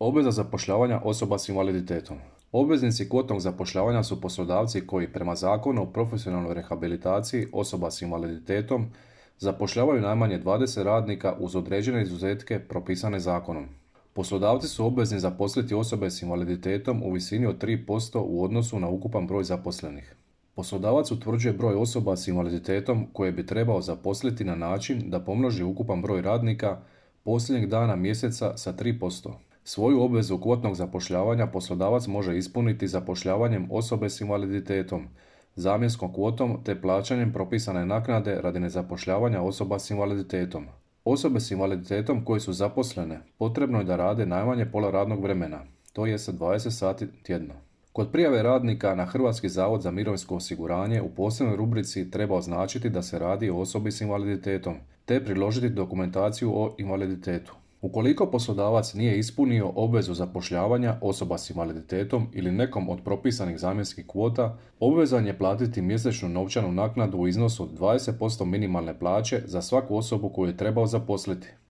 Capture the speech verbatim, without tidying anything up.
Obveza zapošljavanja osoba s invaliditetom. Obveznici kvotnog zapošljavanja su poslodavci koji, prema Zakonu o profesionalnoj rehabilitaciji osoba s invaliditetom, zapošljavaju najmanje dvadeset radnika uz određene izuzetke propisane zakonom. Poslodavci su obvezni zaposliti osobe s invaliditetom u visini od tri posto u odnosu na ukupan broj zaposlenih. Poslodavac utvrđuje broj osoba s invaliditetom koje bi trebao zaposliti na način da pomnoži ukupan broj radnika posljednjeg dana mjeseca sa tri posto. Svoju obvezu kvotnog zapošljavanja poslodavac može ispuniti zapošljavanjem osobe s invaliditetom, zamjenskom kvotom te plaćanjem propisane naknade radi nezapošljavanja osoba s invaliditetom. Osobe s invaliditetom koje su zaposlene potrebno je da rade najmanje pola radnog vremena, to jest dvadeset sati tjedno. Kod prijave radnika na Hrvatski zavod za mirovinsko osiguranje u posebnoj rubrici treba označiti da se radi o osobi s invaliditetom, te priložiti dokumentaciju o invaliditetu. Ukoliko poslodavac nije ispunio obvezu zapošljavanja osoba s invaliditetom ili nekom od propisanih zamjenskih kvota, obvezan je platiti mjesečnu novčanu naknadu u iznosu od dvadeset posto minimalne plaće za svaku osobu koju je trebao zaposliti.